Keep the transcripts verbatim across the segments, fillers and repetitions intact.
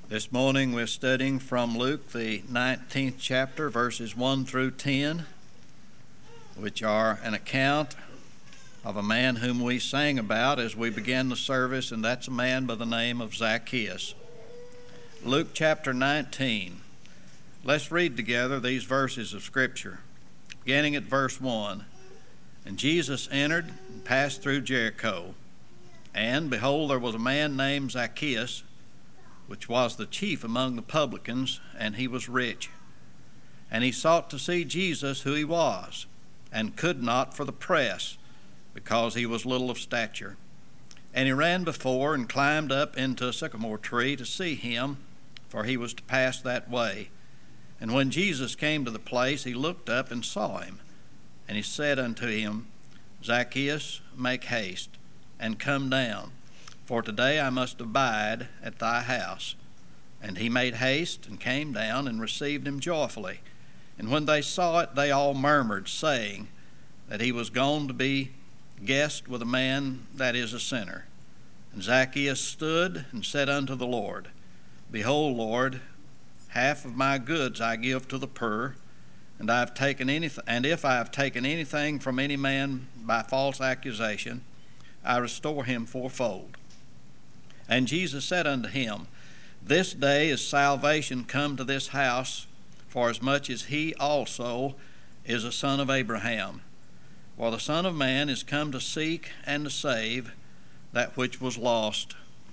This morning we're studying from Luke, the nineteenth chapter, verses one through ten, which are an account of a man whom we sang about as we began the service, and that's a man by the name of Zacchaeus. Luke chapter nineteen. Let's read together these verses of Scripture, beginning at verse one. And Jesus entered and passed through Jericho. And, behold, there was a man named Zacchaeus, which was the chief among the publicans, and he was rich. And he sought to see Jesus, who he was, and could not for the press, because he was little of stature. And he ran before and climbed up into a sycamore tree to see him, for he was to pass that way. And when Jesus came to the place, he looked up and saw him. And he said unto him, Zacchaeus, make haste, and come down, for today I must abide at thy house. And he made haste and came down and received him joyfully. And when they saw it, they all murmured, saying that he was gone to be guest with a man that is a sinner. And Zacchaeus stood and said unto the Lord, Behold, Lord, half of my goods I give to the poor, and I have taken anything, and if I have taken anything from any man by false accusation, I restore him fourfold. And Jesus said unto him, This day is salvation come to this house, forasmuch as he also is a son of Abraham. For the Son of Man is come to seek and to save that which was lost.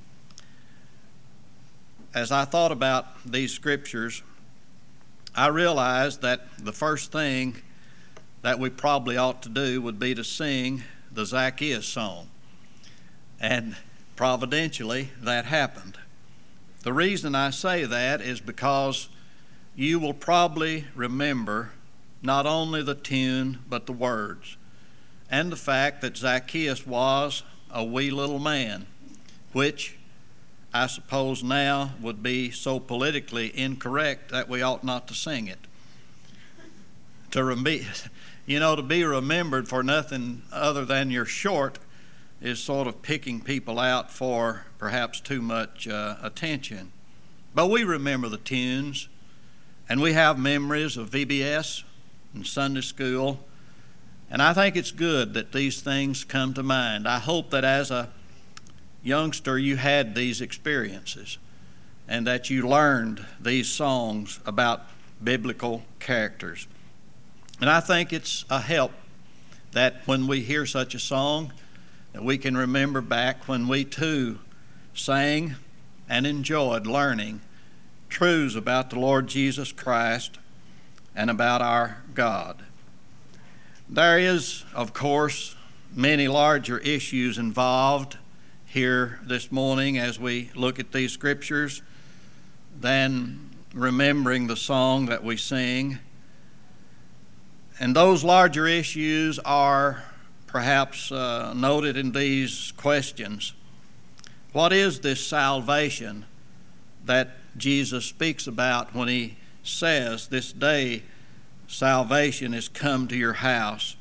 As I thought about these scriptures, I realized that the first thing that we probably ought to do would be to sing the Zacchaeus song. And providentially, that happened. The reason I say that is because you will probably remember not only the tune, but the words, and the fact that Zacchaeus was a wee little man, which I suppose now would be so politically incorrect that we ought not to sing it. To rem- you know, to be remembered for nothing other than you're short is sort of picking people out for perhaps too much uh, attention. But we remember the tunes, and we have memories of V B S and Sunday school, and I think it's good that these things come to mind. I hope that as a youngster you had these experiences and that you learned these songs about biblical characters. And I think it's a help that when we hear such a song, that we can remember back when we too sang and enjoyed learning truths about the Lord Jesus Christ and about our God. There is, of course, many larger issues involved here this morning as we look at these scriptures than remembering the song that we sing. And those larger issues are perhaps uh, noted in these questions. What is this salvation that Jesus speaks about when he says, This day salvation is come to your house?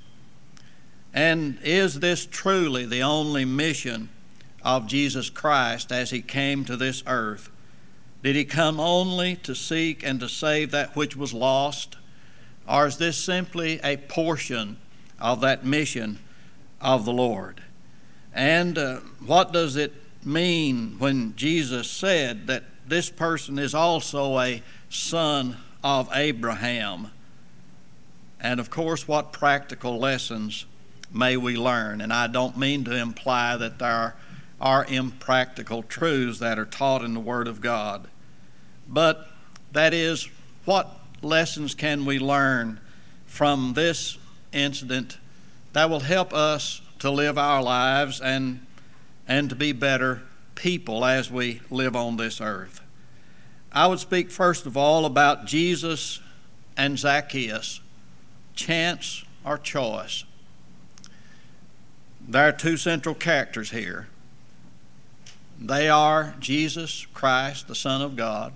And is this truly the only mission of Jesus Christ as he came to this earth? Did he come only to seek and to save that which was lost? Or is this simply a portion of that mission of the Lord? And uh, what does it mean when Jesus said that this person is also a son of Abraham? And of course, what practical lessons may we learn? And I don't mean to imply that there are impractical truths that are taught in the Word of God, but that is, what lessons can we learn from this incident that will help us to live our lives and and to be better people as we live on this earth? I would speak first of all about Jesus and Zacchaeus, chance or choice. There are two central characters here. They are Jesus Christ, the Son of God,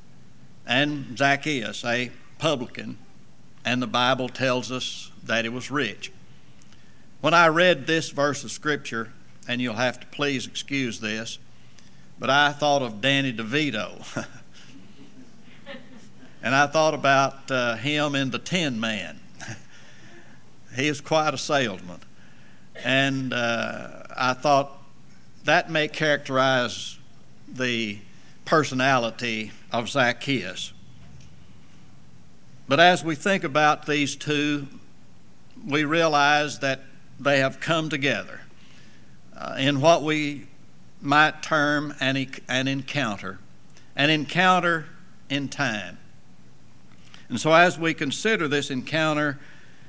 and Zacchaeus, a publican, and the Bible tells us that he was rich. When I read this verse of Scripture, and you'll have to please excuse this, but I thought of Danny DeVito. And I thought about uh, him in The Tin Man. He is quite a salesman. And uh, I thought that may characterize the personality of Zacchaeus. But as we think about these two, we realize that they have come together uh, in what we might term an, e- an encounter, an encounter in time. And so as we consider this encounter,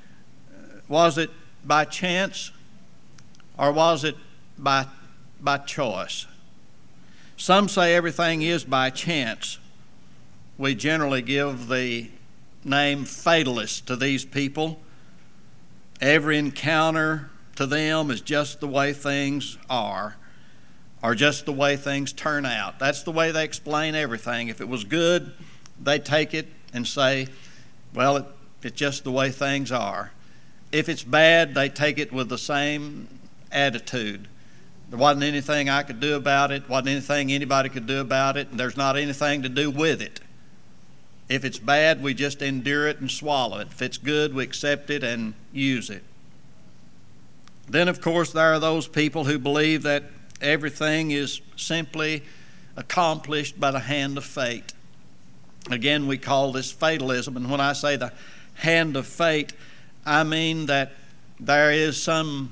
was it by chance or was it by, by choice? Some say everything is by chance. We generally give the name fatalist to these people. Every encounter to them is just the way things are, or just the way things turn out. That's the way they explain everything. If it was good, they take it and say, well, it, it's just the way things are. If it's bad, they take it with the same attitude. There wasn't anything I could do about it, wasn't anything anybody could do about it, and there's not anything to do with it. If it's bad, we just endure it and swallow it. If it's good, we accept it and use it. Then, of course, there are those people who believe that everything is simply accomplished by the hand of fate. Again, we call this fatalism, and when I say the hand of fate, I mean that there is some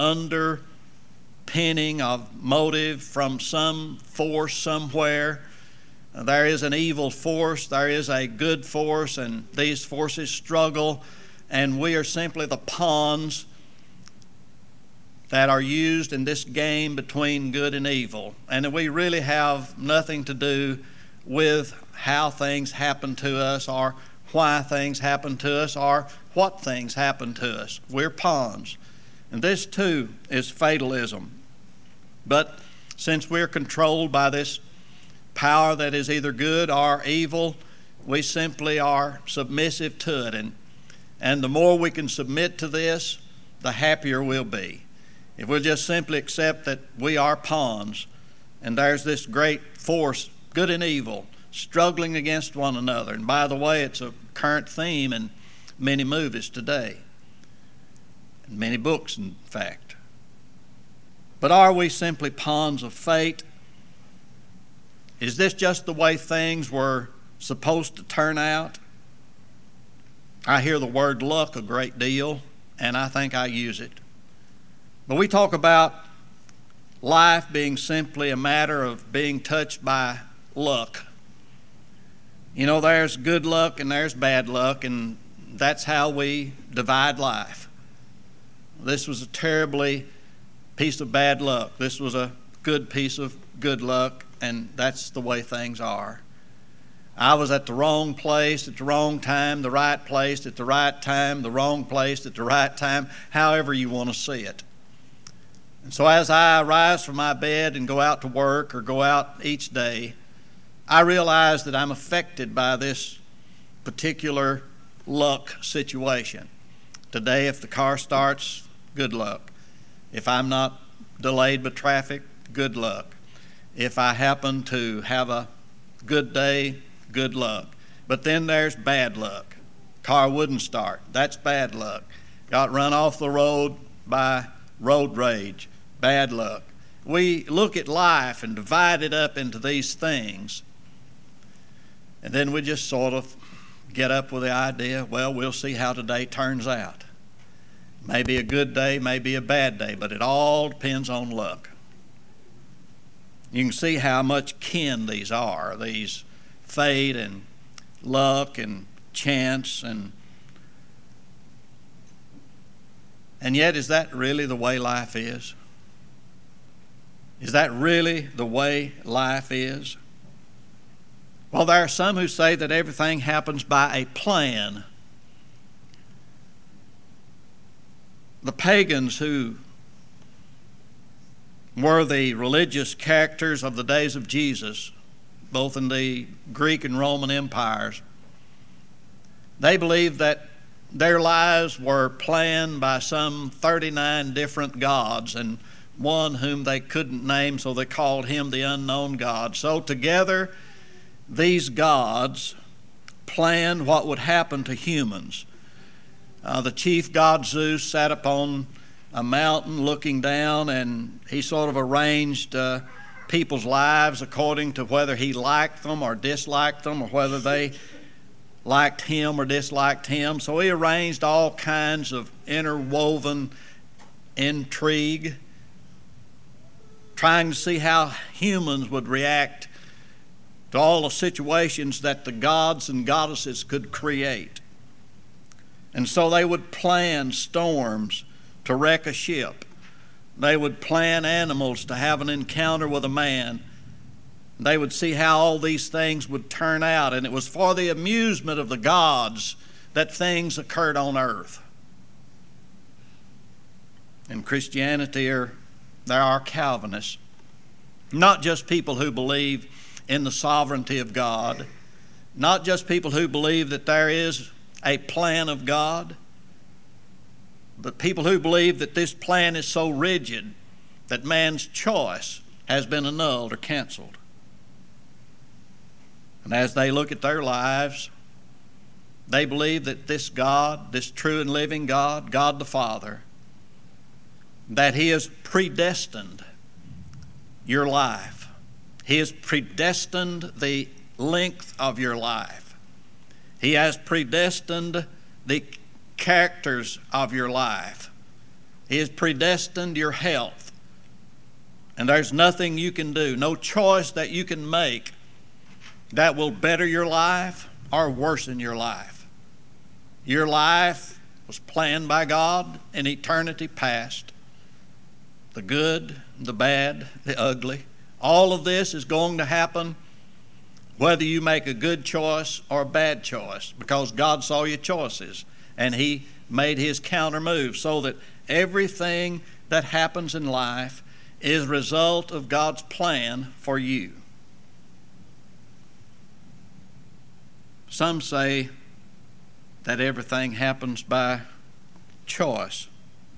underpinning of motive from some force somewhere. There is an evil force, there is a good force, and these forces struggle, and we are simply the pawns that are used in this game between good and evil. And we really have nothing to do with how things happen to us, or why things happen to us, or what things happen to us. We're pawns. And this too is fatalism. But since we're controlled by this power that is either good or evil, we simply are submissive to it. And, and the more we can submit to this, the happier we'll be. If we'll just simply accept that we are pawns, and there's this great force, good and evil, struggling against one another. And by the way, it's a current theme in many movies today, and many books, in fact. But are we simply pawns of fate? Is this just the way things were supposed to turn out? I hear the word luck a great deal, and I think I use it. But we talk about life being simply a matter of being touched by luck. You know, there's good luck and there's bad luck, and that's how we divide life. This was a terribly piece of bad luck. This was a good piece of good luck, and that's the way things are. I was at the wrong place at the wrong time, the right place at the right time, the wrong place at the right time, however you want to see it. And so as I rise from my bed and go out to work or go out each day, I realize that I'm affected by this particular luck situation. Today, if the car starts, good luck. If I'm not delayed by traffic, good luck. If I happen to have a good day, good luck. But then there's bad luck. Car wouldn't start. That's bad luck. Got run off the road by road rage. Bad luck. We look at life and divide it up into these things. And then we just sort of get up with the idea, well, we'll see how today turns out. Maybe a good day, maybe a bad day, but it all depends on luck. You can see how much kin these are, these fate and luck and chance. And, and yet, is that really the way life is? Is that really the way life is? Well, there are some who say that everything happens by a plan. The pagans, who were the religious characters of the days of Jesus, both in the Greek and Roman empires, they believed that their lives were planned by some thirty-nine different gods, and one whom they couldn't name, so they called him the unknown God. So together, these gods planned what would happen to humans. Uh, the chief god Zeus sat upon a mountain looking down, and he sort of arranged uh, people's lives according to whether he liked them or disliked them, or whether they liked him or disliked him. So he arranged all kinds of interwoven intrigue, trying to see how humans would react to all the situations that the gods and goddesses could create. And so they would plan storms to wreck a ship. They would plan animals to have an encounter with a man. They would see how all these things would turn out, and it was for the amusement of the gods that things occurred on earth. In Christianity, are, there are Calvinists, not just people who believe in the sovereignty of God, not just people who believe that there is a plan of God, but people who believe that this plan is so rigid that man's choice has been annulled or canceled. And as they look at their lives, they believe that this God, this true and living God, God the Father, that He has predestined your life. He has predestined the length of your life. He has predestined the characters of your life. He has predestined your health. And there's nothing you can do, no choice that you can make that will better your life or worsen your life. Your life was planned by God in eternity past. The good, the bad, the ugly. All of this is going to happen whether you make a good choice or a bad choice, because God saw your choices and He made His counter move, so that everything that happens in life is a result of God's plan for you. Some say that everything happens by choice.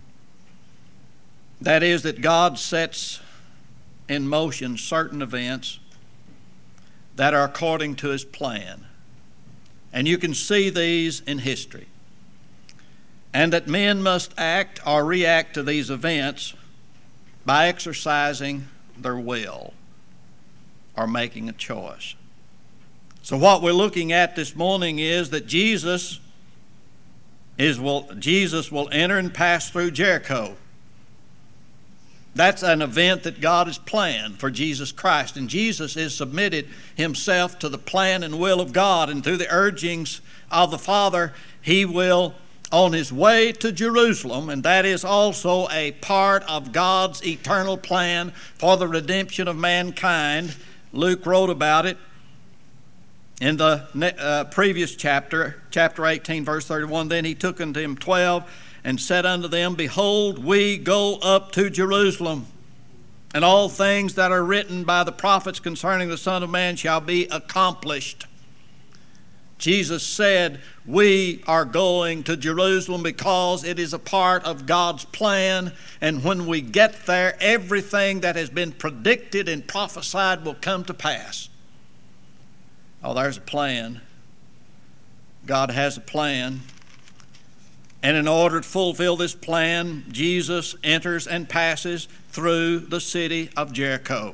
That is, that God sets in motion certain events that are according to His plan. And you can see these in history. And that men must act or react to these events by exercising their will or making a choice. So what we're looking at this morning is that Jesus is will Jesus will enter and pass through Jericho. That's an event that God has planned for Jesus Christ. And Jesus has submitted Himself to the plan and will of God. And through the urgings of the Father, He will, on His way to Jerusalem, and that is also a part of God's eternal plan for the redemption of mankind. Luke wrote about it in the uh, previous chapter, chapter eighteen, verse thirty-one. Then He took unto Him twelve, and said unto them, Behold, we go up to Jerusalem, and all things that are written by the prophets concerning the Son of Man shall be accomplished. Jesus said, we are going to Jerusalem because it is a part of God's plan, and when we get there, everything that has been predicted and prophesied will come to pass. Oh, there's a plan. God has a plan. And in order to fulfill this plan, Jesus enters and passes through the city of Jericho.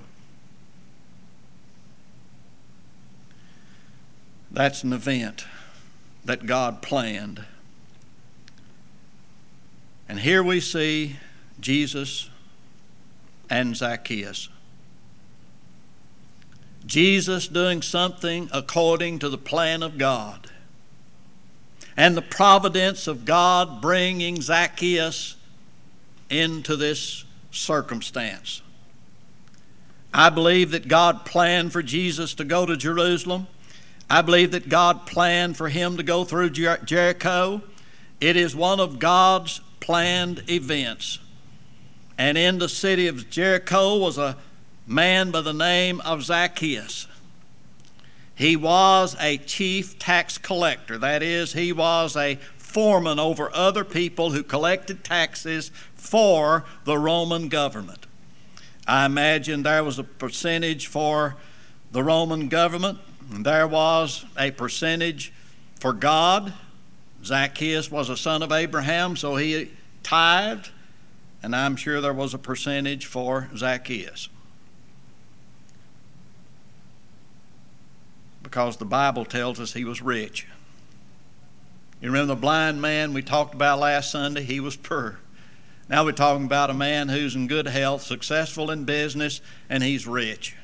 That's an event that God planned. And here we see Jesus and Zacchaeus. Jesus doing something according to the plan of God. And the providence of God bringing Zacchaeus into this circumstance. I believe that God planned for Jesus to go to Jerusalem. I believe that God planned for Him to go through Jer- Jericho. It is one of God's planned events. And in the city of Jericho was a man by the name of Zacchaeus. He was a chief tax collector. That is, he was a foreman over other people who collected taxes for the Roman government. I imagine there was a percentage for the Roman government, and there was a percentage for God. Zacchaeus was a son of Abraham, so he tithed, and I'm sure there was a percentage for Zacchaeus. Because the Bible tells us he was rich. You remember the blind man we talked about last Sunday? He was poor. Now we're talking about a man who's in good health, successful in business, and he's rich.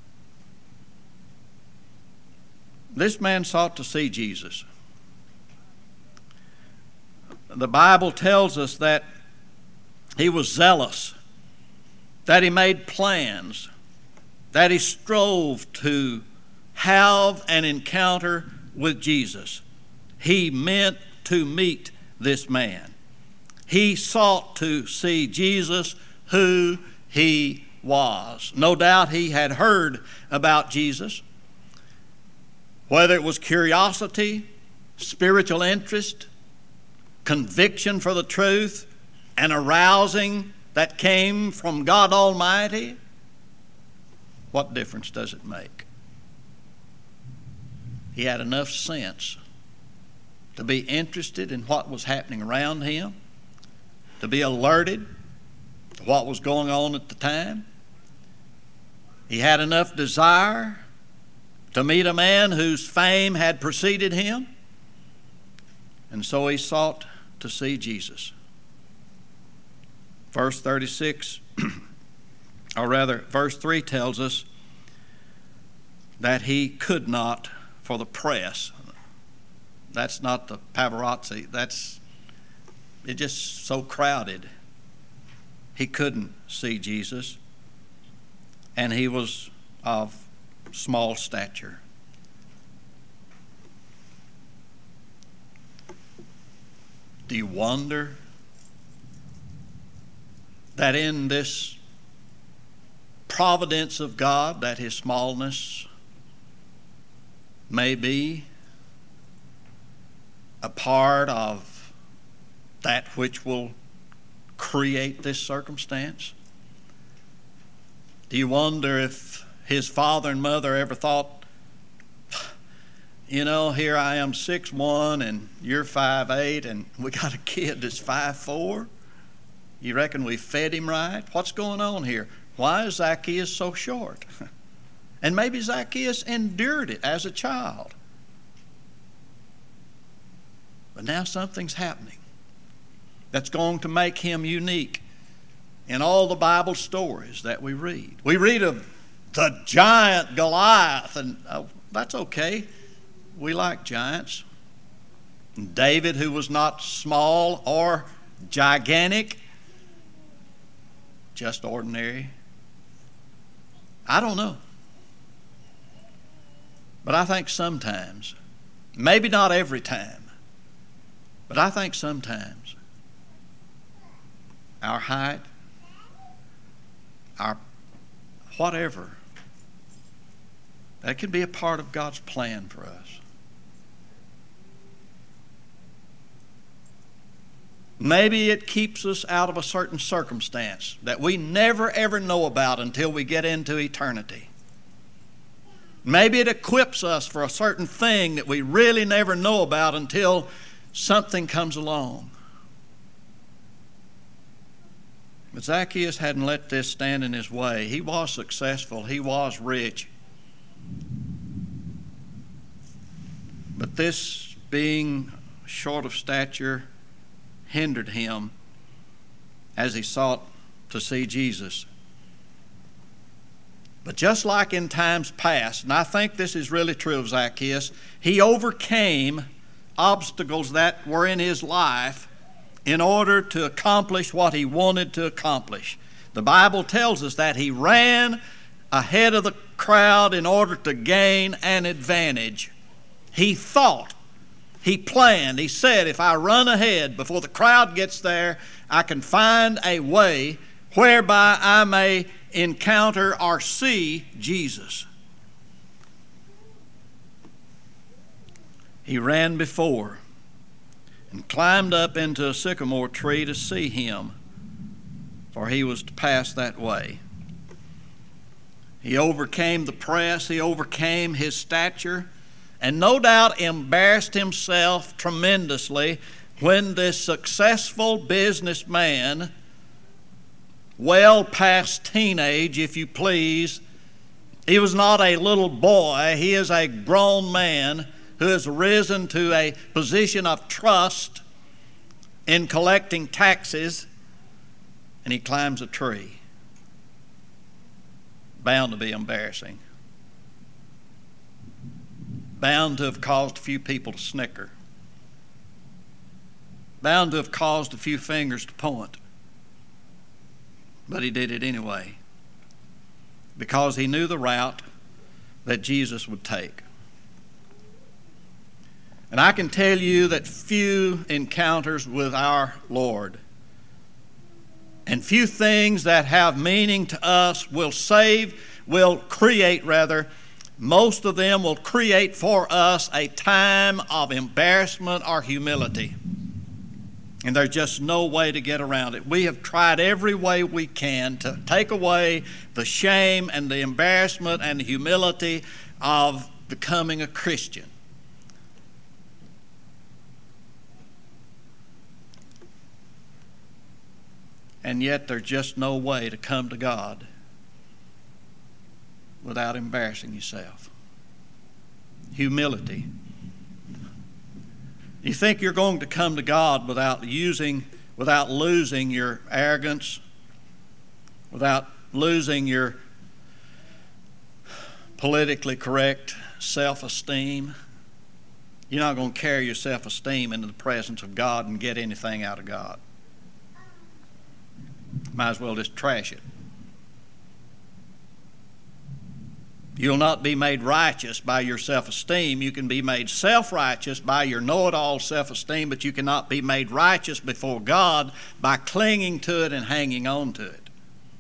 This man sought to see Jesus. The Bible tells us that he was zealous, that he made plans, that he strove to have an encounter with Jesus. He meant to meet this man. He sought to see Jesus, who he was. No doubt he had heard about Jesus. Whether it was curiosity, spiritual interest, conviction for the truth, and arousing that came from God Almighty, what difference does it make? He had enough sense to be interested in what was happening around him, to be alerted to what was going on at the time. He had enough desire to meet a man whose fame had preceded him, and so he sought to see Jesus. Verse thirty-six, or rather, verse three tells us that he could not for the press. That's not the paparazzi. That's, it's just so crowded. He couldn't see Jesus, and he was of small stature. Do you wonder that in this providence of God, that his smallness may be a part of that which will create this circumstance? Do you wonder if his father and mother ever thought, you know, here I am six one and you're five eight and we got a kid that's five four? You reckon we fed him right? What's going on here? Why is Zacchaeus so short? And maybe Zacchaeus endured it as a child. But now something's happening that's going to make him unique in all the Bible stories that we read. We read of the giant Goliath, and oh, that's okay. We like giants. David, who was not small or gigantic, just ordinary. I don't know. But I think sometimes, maybe not every time, but I think sometimes our height, our whatever, that can be a part of God's plan for us. Maybe it keeps us out of a certain circumstance that we never ever know about until we get into eternity. Maybe it equips us for a certain thing that we really never know about until something comes along. But Zacchaeus hadn't let this stand in his way. He was successful. He was rich. But this being short of stature hindered him as he sought to see Jesus. But just like in times past, and I think this is really true of Zacchaeus, he overcame obstacles that were in his life in order to accomplish what he wanted to accomplish. The Bible tells us that he ran ahead of the crowd in order to gain an advantage. He thought, he planned, he said, if I run ahead before the crowd gets there, I can find a way whereby I may encounter or see Jesus. He ran before and climbed up into a sycamore tree to see him, for he was to pass that way. He overcame the press, he overcame his stature, and no doubt embarrassed himself tremendously when this successful businessman, well past teenage, if you please, he was not a little boy, he is a grown man who has risen to a position of trust in collecting taxes, and he climbs a tree. Bound to be embarrassing. Bound to have caused a few people to snicker. Bound to have caused a few fingers to point. But he did it anyway, because he knew the route that Jesus would take. And I can tell you that few encounters with our Lord and few things that have meaning to us will save, will create rather, most of them will create for us a time of embarrassment or humility. And there's just no way to get around it. We have tried every way we can to take away the shame and the embarrassment and the humility of becoming a Christian. And yet there's just no way to come to God without embarrassing yourself. Humility. You think you're going to come to God without using, without losing your arrogance, without losing your politically correct self-esteem? You're not going to carry your self-esteem into the presence of God and get anything out of God. Might as well just trash it. You'll not be made righteous by your self-esteem. You can be made self-righteous by your know-it-all self-esteem, but you cannot be made righteous before God by clinging to it and hanging on to it.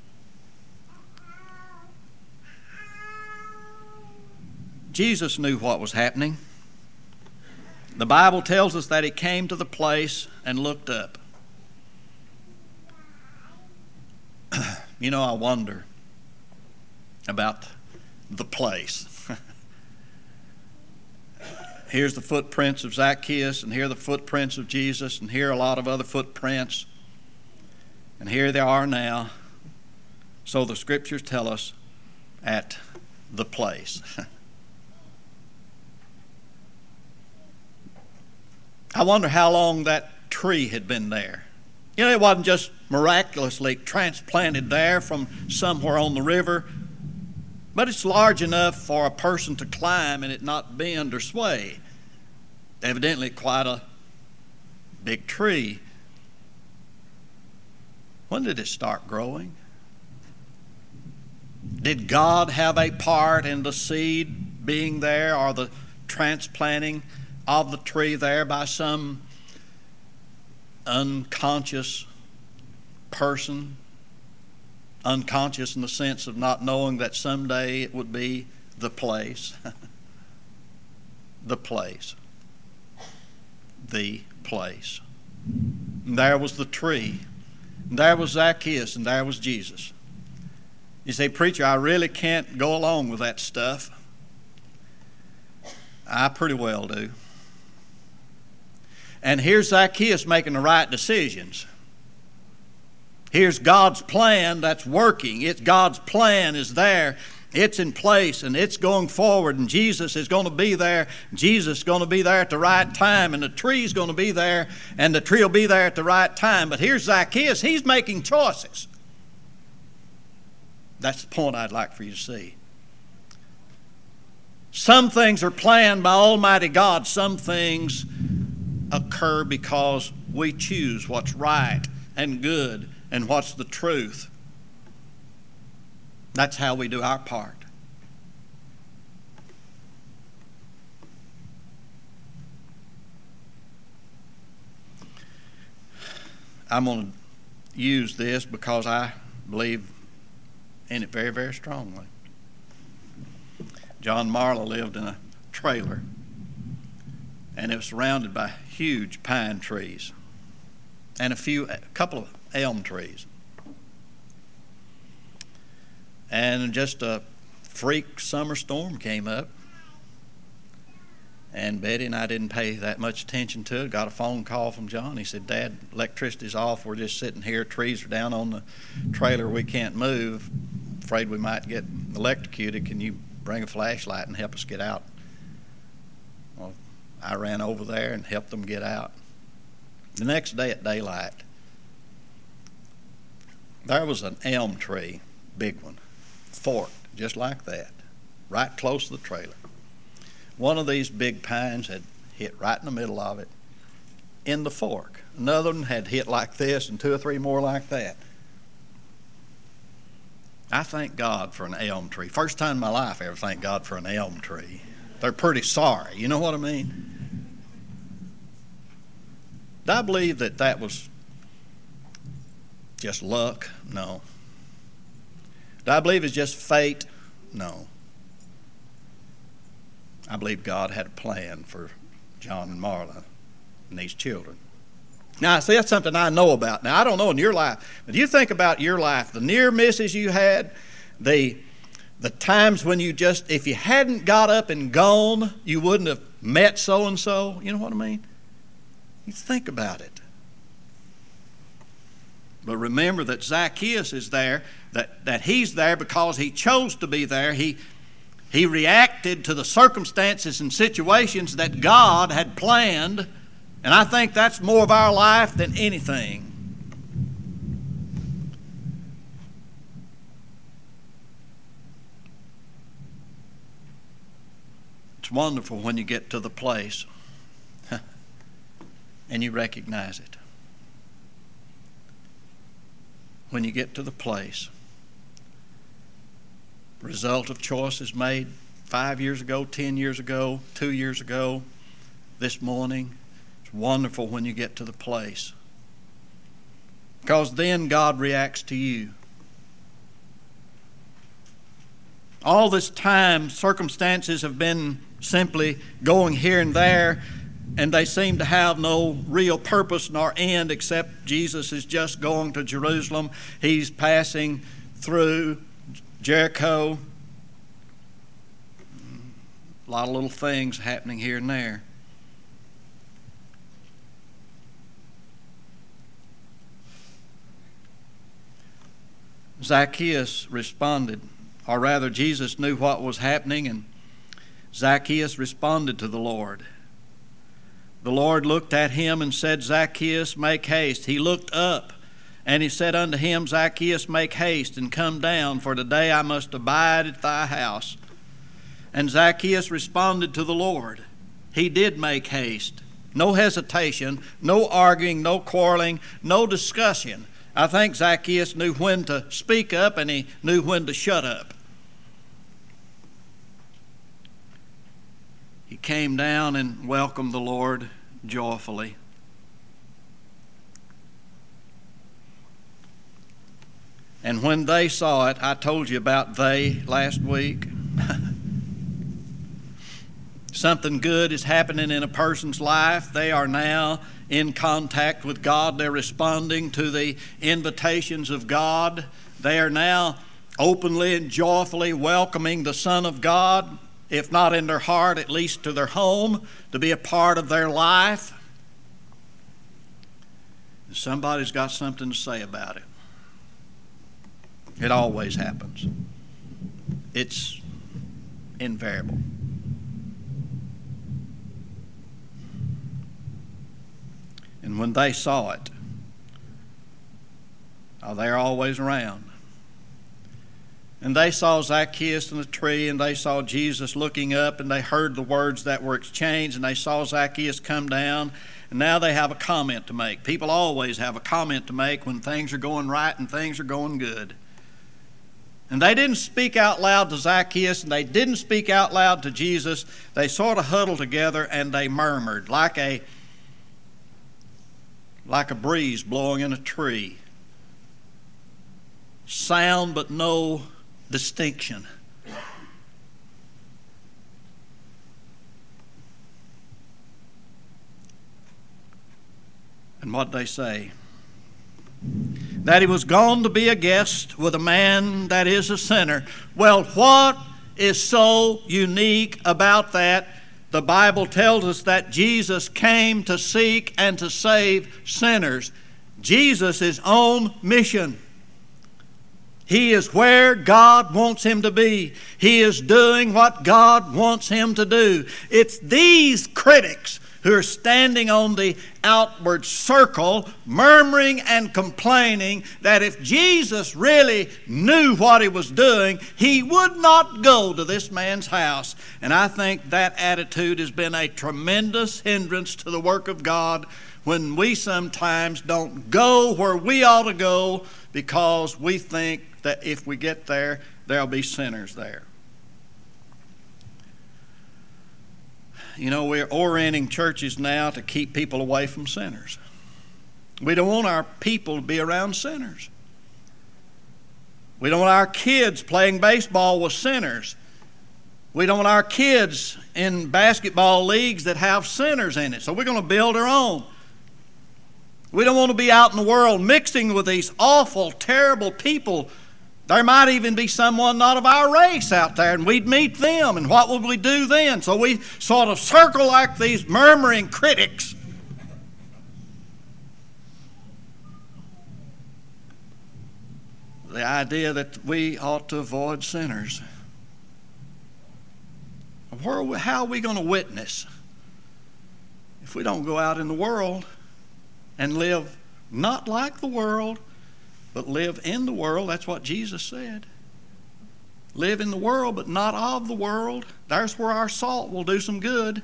Jesus knew what was happening. The Bible tells us that he came to the place and looked up. You know, I wonder about the place. Here's the footprints of Zacchaeus, and here are the footprints of Jesus, and here are a lot of other footprints. And here they are now. So the scriptures tell us at the place. I wonder how long that tree had been there. You know, it wasn't just miraculously transplanted there from somewhere on the river, but it's large enough for a person to climb and it not bend or sway. Evidently quite a big tree. When did it start growing? Did God have a part in the seed being there or the transplanting of the tree there by some unconscious person? Unconscious in the sense of not knowing that someday it would be the place. The place. The place. And there was the tree. And there was Zacchaeus, and there was Jesus. You say, preacher, I really can't go along with that stuff. I pretty well do. And here's Zacchaeus making the right decisions. Here's God's plan that's working. It's God's plan is there. It's in place and it's going forward, and Jesus is going to be there. Jesus is going to be there at the right time, and the tree's going to be there, and the tree will be there at the right time. But here's Zacchaeus. He's making choices. That's the point I'd like for you to see. Some things are planned by Almighty God. Some things occur because we choose what's right and good and what's the truth. That's how we do our part. I'm going to use this because I believe in it very, very strongly. John Marla lived in a trailer, and it was surrounded by huge pine trees and a few, a couple of elm trees. And just a freak summer storm came up, And Betty and I didn't pay that much attention to it. Got a phone call from John. He said, Dad, electricity's off. We're just sitting here. Trees are down on the trailer. We can't move. Afraid we might get electrocuted. Can you bring a flashlight and help us get out? Well, I ran over there and helped them get out. The next day at daylight, there was an elm tree, big one, forked just like that, right close to the trailer. One of these big pines had hit right in the middle of it, in the fork. Another one had hit like this, and two or three more like that. I thank God for an elm tree. First time in my life I ever thank God for an elm tree. They're pretty sorry, you know what I mean? Do I believe that that was just luck? No. Do I believe it's just fate? No. I believe God had a plan for John and Marla and these children. Now, see, that's something I know about. Now, I don't know in your life, but you think about your life, the near misses you had, the the times when you just, if you hadn't got up and gone, you wouldn't have met so-and-so. You know what I mean? You think about it. But remember that Zacchaeus is there, that, that he's there because he chose to be there. He He reacted to the circumstances and situations that God had planned, and I think that's more of our life than anything. It's wonderful when you get to the place and you recognize it. When you get to the place, result of choices made five years ago, ten years ago, two years ago, this morning. It's wonderful when you get to the place, because then God reacts to you. All this time, circumstances have been simply going here and there, and they seem to have no real purpose nor end, except Jesus is just going to Jerusalem. He's passing through Jericho. A lot of little things happening here and there. Zacchaeus responded, or rather Jesus knew what was happening, and Zacchaeus responded to the Lord. The Lord looked at him and said, Zacchaeus, make haste. He looked up, and he said unto him, Zacchaeus, make haste and come down, for today I must abide at thy house. And Zacchaeus responded to the Lord. He did make haste. No hesitation, no arguing, no quarreling, no discussion. I think Zacchaeus knew when to speak up and he knew when to shut up. He came down and welcomed the Lord joyfully. And when they saw it, I told you about they last week. Something good is happening in a person's life. They are now in contact with God. They're responding to the invitations of God. They are now openly and joyfully welcoming the Son of God, if not in their heart, at least to their home, to be a part of their life. And somebody's got something to say about it. It always happens. It's invariable. And when they saw it, oh, they're always around. And they saw Zacchaeus in the tree, and they saw Jesus looking up, and they heard the words that were exchanged, and they saw Zacchaeus come down, and now they have a comment to make. People always have a comment to make when things are going right and things are going good. And they didn't speak out loud to Zacchaeus, and they didn't speak out loud to Jesus. They sort of huddled together, and they murmured like a like a breeze blowing in a tree. Sound but no distinction. And what they say? That he was gone to be a guest with a man that is a sinner. Well, what is so unique about that? The Bible tells us that Jesus came to seek and to save sinners. Jesus is on mission. He is where God wants him to be. He is doing what God wants him to do. It's these critics who are standing on the outward circle, murmuring and complaining that if Jesus really knew what he was doing, he would not go to this man's house. And I think that attitude has been a tremendous hindrance to the work of God when we sometimes don't go where we ought to go because we think that if we get there, there'll be sinners there. You know, we're orienting churches now to keep people away from sinners. We don't want our people to be around sinners. We don't want our kids playing baseball with sinners. We don't want our kids in basketball leagues that have sinners in it. So we're going to build our own. We don't want to be out in the world mixing with these awful, terrible people. There might even be someone not of our race out there, and we'd meet them, and what would we do then? So we sort of circle like these murmuring critics. The idea that we ought to avoid sinners. Where are we, how are we going to witness if we don't go out in the world and live not like the world, but live in the world? That's what Jesus said. Live in the world, but not of the world. There's where our salt will do some good.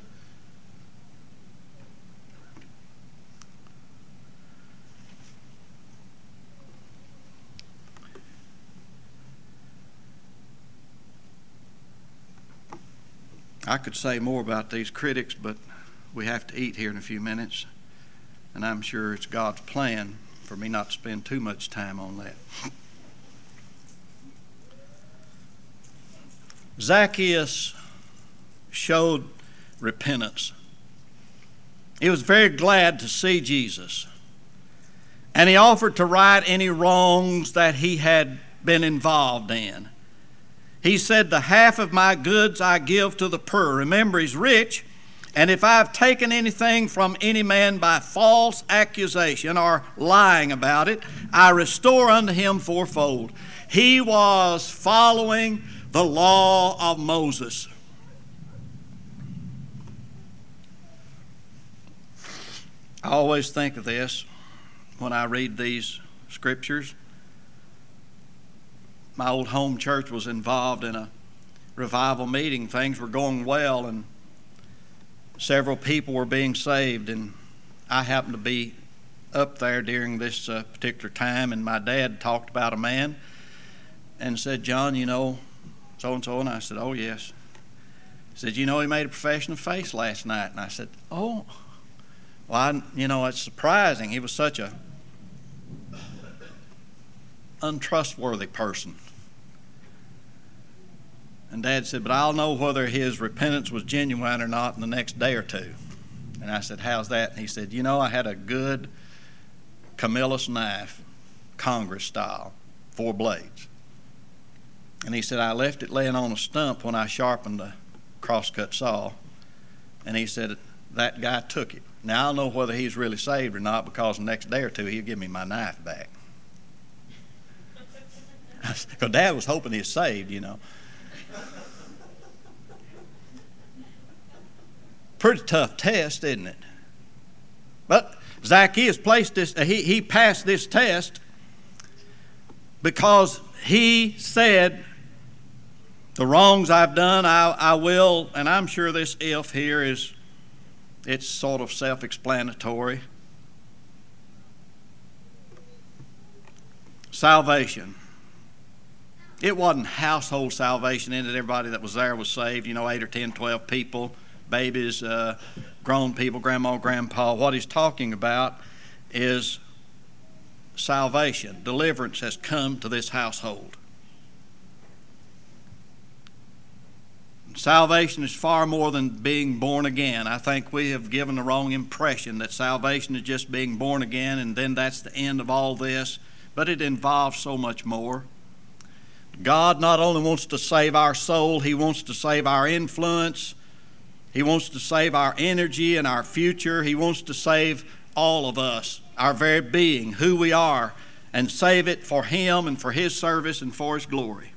I could say more about these critics, but we have to eat here in a few minutes, and I'm sure it's God's plan for me not to spend too much time on that. Zacchaeus showed repentance. He was very glad to see Jesus, and he offered to right any wrongs that he had been involved in. He said, "The half of my goods I give to the poor." Remember, he's rich. And if I've taken anything from any man by false accusation or lying about it, I restore unto him fourfold. He was following the law of Moses. I always think of this when I read these scriptures. My old home church was involved in a revival meeting. Things were going well, and several people were being saved, and I happened to be up there during this uh, particular time, and my dad talked about a man and said, "John, you know, so-and-so," and I said, "Oh, yes." He said, "You know, he made a profession of faith last night." And I said, "Oh, well, I, you know, it's surprising. He was such a untrustworthy person." And Dad said, "But I'll know whether his repentance was genuine or not in the next day or two." And I said, "How's that?" And he said, "You know, I had a good Camillus knife, Congress style, four blades. And he said, I left it laying on a stump when I sharpened the crosscut saw." And he said, "That guy took it. Now I'll know whether he's really saved or not, because the next day or two he'll give me my knife back." Because Dad was hoping he was saved, you know. Pretty tough test, isn't it? But Zacchaeus placed this, he, he passed this test because he said, "The wrongs I've done, I, I will," and I'm sure this "if" here is, it's sort of self-explanatory. Salvation. It wasn't household salvation in it. Everybody that was there was saved, you know, eight or ten, twelve people, babies, uh, grown people, grandma, grandpa. What he's talking about is salvation. Deliverance has come to this household. Salvation is far more than being born again. I think we have given the wrong impression that salvation is just being born again and then that's the end of all this, but it involves so much more. God not only wants to save our soul, He wants to save our influence. He wants to save our energy and our future. He wants to save all of us, our very being, who we are, and save it for Him and for His service and for His glory.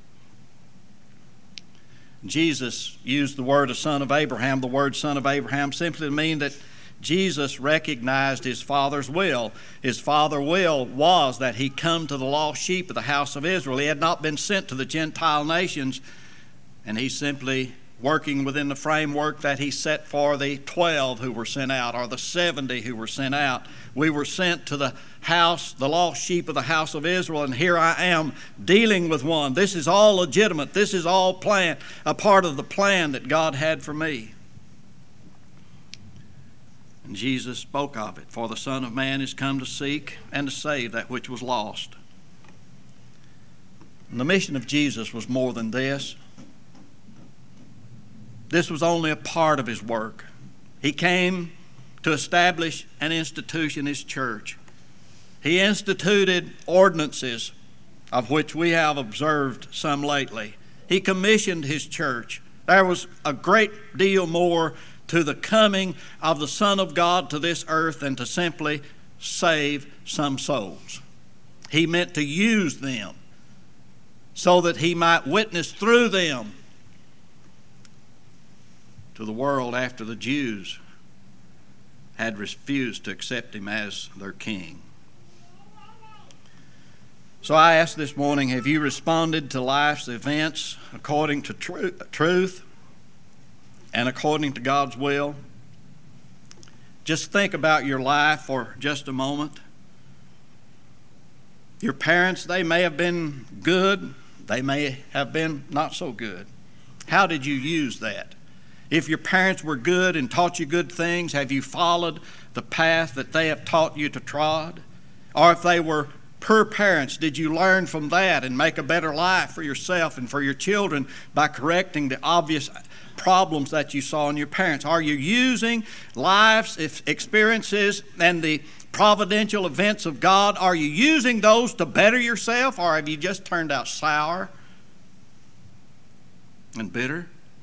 Jesus used the word of son of Abraham, the word son of Abraham, simply to mean that Jesus recognized His Father's will. His Father's will was that He come to the lost sheep of the house of Israel. He had not been sent to the Gentile nations, and He's simply working within the framework that He set for the twelve who were sent out, or the seventy who were sent out. We were sent to the house, the lost sheep of the house of Israel, and here I am dealing with one. This is all legitimate. This is all plan, a part of the plan that God had for me. And Jesus spoke of it, for the Son of Man is come to seek and to save that which was lost. And the mission of Jesus was more than this. This was only a part of His work. He came to establish an institution, His church. He instituted ordinances, of which we have observed some lately. He commissioned His church. There was a great deal more to the coming of the Son of God to this earth than to simply save some souls. He meant to use them so that He might witness through them to the world after the Jews had refused to accept Him as their king. So I ask this morning, have you responded to life's events according to tru- truth and according to God's will? Just think about your life for just a moment. Your parents, they may have been good. They may have been not so good. How did you use that? If your parents were good and taught you good things, have you followed the path that they have taught you to trod? Or if they were poor parents, did you learn from that and make a better life for yourself and for your children by correcting the obvious problems that you saw in your parents? Are you using life's experiences and the providential events of God, are you using those to better yourself, or have you just turned out sour and bitter?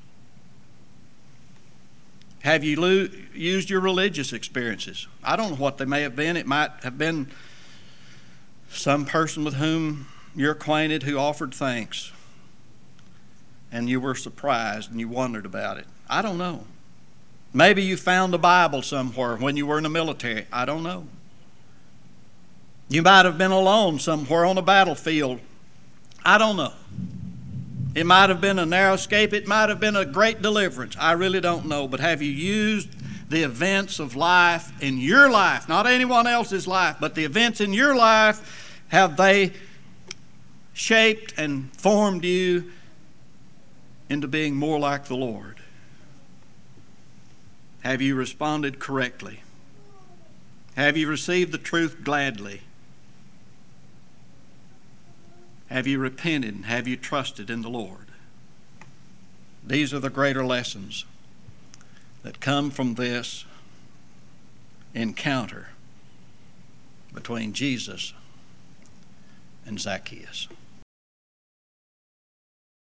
Have you lo- used your religious experiences? I don't know what they may have been. It might have been some person with whom you're acquainted who offered thanks, and you were surprised and you wondered about it. I don't know. Maybe you found the Bible somewhere when you were in the military. I don't know. You might have been alone somewhere on a battlefield. I don't know. It might have been a narrow escape. It might have been a great deliverance. I really don't know. But have you used the events of life in your life, not anyone else's life, but the events in your life, have they shaped and formed you into being more like the Lord? Have you responded correctly? Have you received the truth gladly? Have you repented and have you trusted in the Lord? These are the greater lessons that come from this encounter between Jesus and Zacchaeus.